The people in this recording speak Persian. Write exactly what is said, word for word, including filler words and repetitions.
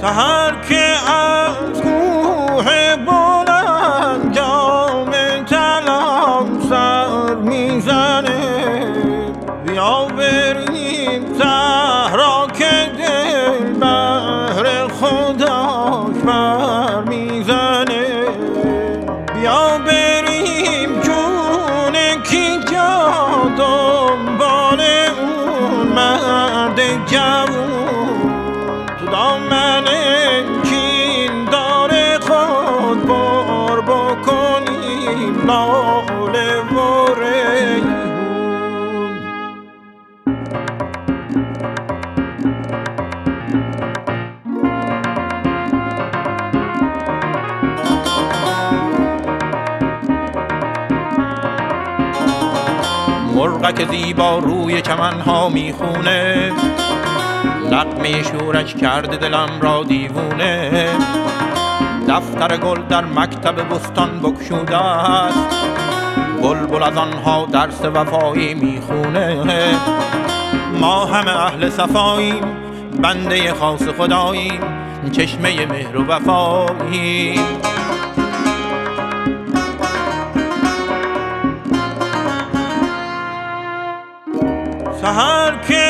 سحر که از کوه بلند جام طلب سر میزنه، بیا بریم صحرا که دل بهر خداش بر میزنه، بیا بریم جون کی جا دنبال اون مرد جوون، تو دامن کین داره خود بار بکنیم لاله و ریحون. مرغک زیبا روی چمنها میخونه، نغمه شورش کرده دلم را دیوونه. دفتر گل در مکتب بستان بگشوده است، بلبل از آنها درس وفایی میخونه. ما همه اهل صفاییم، بنده خاص خداییم، چشمه مهر و وفاییم. سحر که